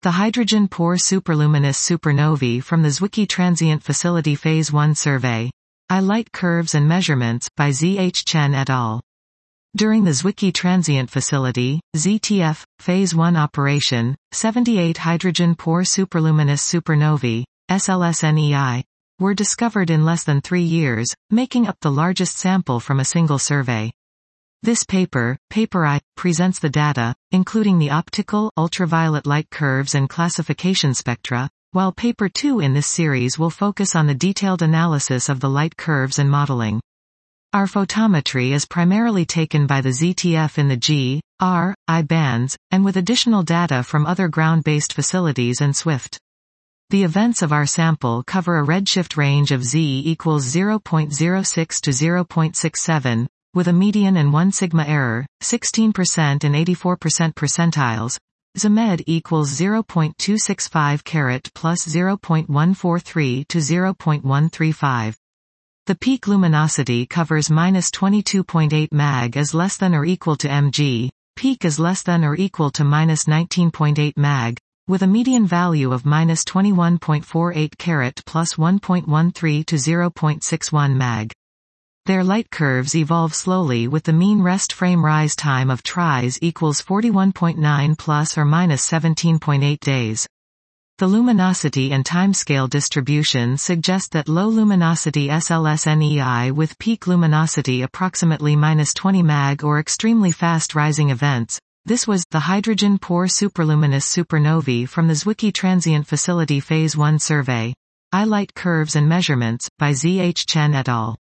The hydrogen-poor superluminous supernovae from the Zwicky Transient Facility Phase 1 survey. Light curves and measurements, by Z. H. Chen et al. During the Zwicky Transient Facility, ZTF, Phase 1 operation, 78 hydrogen-poor superluminous supernovae, SLSNEI, were discovered in less than 3 years, making up the largest sample from a single survey. This paper, Paper I, presents the data, including the optical, ultraviolet light curves and classification spectra, while Paper 2 in this series will focus on the detailed analysis of the light curves and modeling. Our photometry is primarily taken by the ZTF in the G, R, I bands, and with additional data from other ground-based facilities and SWIFT. The events of our sample cover a redshift range of Z equals 0.06 to 0.67, with a median and 1 sigma error, 16% and 84% percentiles. ZMED equals 0.265 carat plus 0.143 to 0.135. The peak luminosity covers minus 22.8 mag is less than or equal to mg, peak is less than or equal to minus 19.8 mag, with a median value of minus 21.48 carat plus 1.13 to 0.61 mag. Their light curves evolve slowly with the mean rest frame rise time of tris equals 41.9 plus or minus 17.8 days. The luminosity and timescale distribution suggest that low luminosity SLSNEI with peak luminosity approximately minus 20 mag or extremely fast rising events. This was the hydrogen-poor superluminous supernovae from the Zwicky Transient Facility Phase 1 survey. Light curves and measurements, by Z. H. Chen et al.